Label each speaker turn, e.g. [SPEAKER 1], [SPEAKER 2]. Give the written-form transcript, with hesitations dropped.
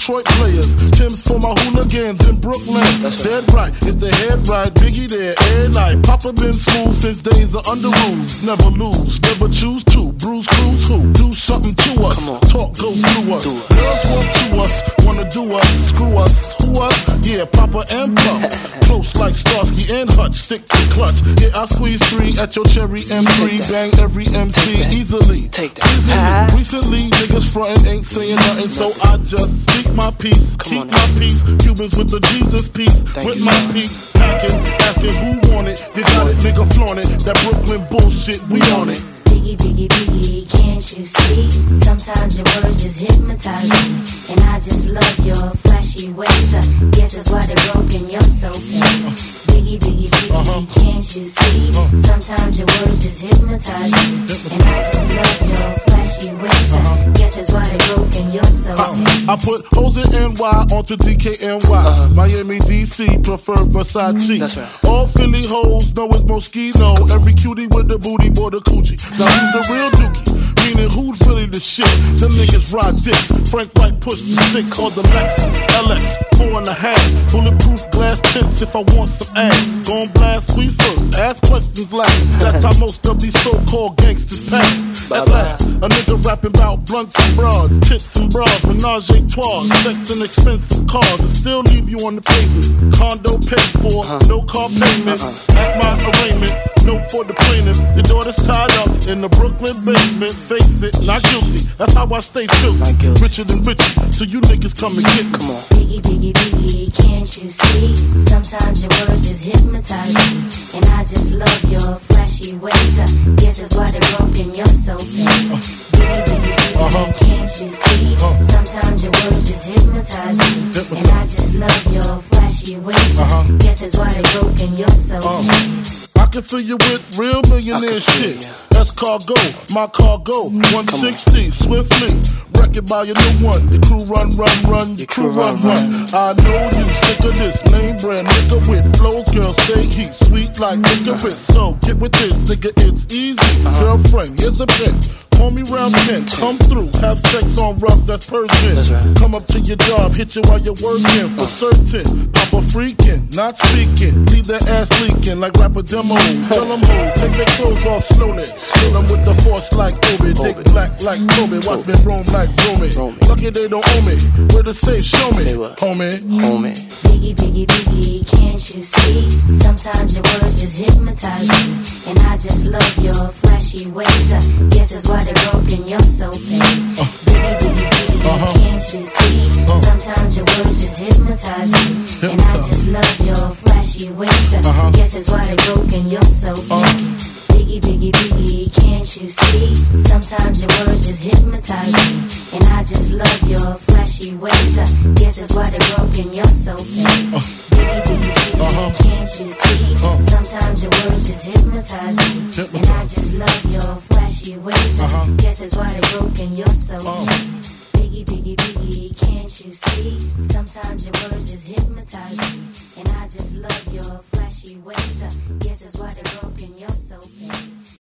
[SPEAKER 1] Detroit players. Tim's for my hooligans in Brooklyn. Dead right, if the head right, Biggie there, every night. Papa been smooth since days of under rules. Never lose, never choose to. Bruise, cruise, who? Do something to us. Talk, go through us. Girls want to us, wanna do us. Screw us, who us? Yeah, Papa and Pump. Close like Starsky and Hutch, stick to clutch. Yeah, I squeeze 3 at your cherry M3. Bang every MC easily. Easily. Recently, niggas frontin' ain't saying nothing, so I just speak my peace. Keep my peace. Cubans with the Jesus peace. With my peace. Packing, asking who want it. You got it, nigga flaunt it. That Brooklyn bullshit, we on it.
[SPEAKER 2] Biggie, Biggie, Biggie, can't you see? Sometimes your words just hypnotize me. And I just love your flashy ways. I guess that's why they're broken, you're so fake. Biggie, Biggie, Biggie, can't you see? Sometimes your words just hypnotize me. And I just love your flashy ways. I guess that's why they're broken, you're so fake.
[SPEAKER 1] I put O's in NY onto DKNY. Miami, DC, prefer Versace.
[SPEAKER 3] That's right.
[SPEAKER 1] All Philly hoes know it's Moschino. Every cutie with the booty, boy, the coochie. Now who's the real dookie? Meaning who's really the shit? Them niggas ride dicks. Frank White pushed the 6 on the Lexus LX 4.5. Bulletproof glass tints if I want some ass. Gon' blast squeeze first, ask questions last. That's how most of these so-called gangsters pass. At last, a nigga rapping about blunts and broads, tits and bras, menage a trois, sex and expensive cars, and still leave you on the pavement. Condo paid for, no car payment. At my arraignment, note for the plaintiff. Your daughter's tied up in the Brooklyn basement. Face it, not guilty. That's how I stay filthy. Richer than richer, so you niggas come and get me. Come on.
[SPEAKER 2] Biggie, Biggie, Biggie, can't you see? Sometimes your words just hypnotize me. And I just love your flashy ways. I guess that's why they're broken, you're so fake. Biggie, Biggie, Biggie, can't you see? Sometimes your words just hypnotize me. And I just love your flashy ways. I guess that's why they're broken, you're so fake.
[SPEAKER 1] I can fill you with real millionaire shit. That's cargo, my cargo. 160, swiftly. Wreck it by your new one. Your crew run, your crew run. I know you sick of this name brand nigga with flows. Girl, say he's sweet like licorice. So get with this, nigga, it's easy. Girlfriend, here's a pin. Call me round 10, come through, have sex on rugs, that's Persian.
[SPEAKER 3] That's right.
[SPEAKER 1] Come up to your job, hit you while you're working, for certain. Papa freaking, not speaking, leave their ass leaking like rapper demo. Tell them who, take their clothes off slowly. Kill them with the force like Obi, dick black like Kobe. Watch me roam like Romy. Lucky they don't owe me, where to say show me, homie.
[SPEAKER 2] Biggie, Biggie, Biggie, can't you see? Sometimes your words just hypnotize me. And I just love your flashy ways. I guess that's why they're broken, you're so fake. Biggie, Biggie, Biggie, can't you see? Sometimes your words just hypnotize me. And I just love your flashy ways. I guess that's why they're broken, you're so fake. Biggie, Biggie, Biggie, can't you see? Sometimes your words just hypnotize me. And I just love your flashy ways. I guess that's why they're broken, you're so fake. Biggie, Biggie, Biggie, can't you see? Sometimes your words just hypnotize me. And I just love your flashy ways. I guess that's why they're broken, you're so fake. Biggie, Biggie, Biggie, can't you see? Sometimes your words just hypnotize me. And I just love your flashy ways. I guess that's why they're broken, you're so fake.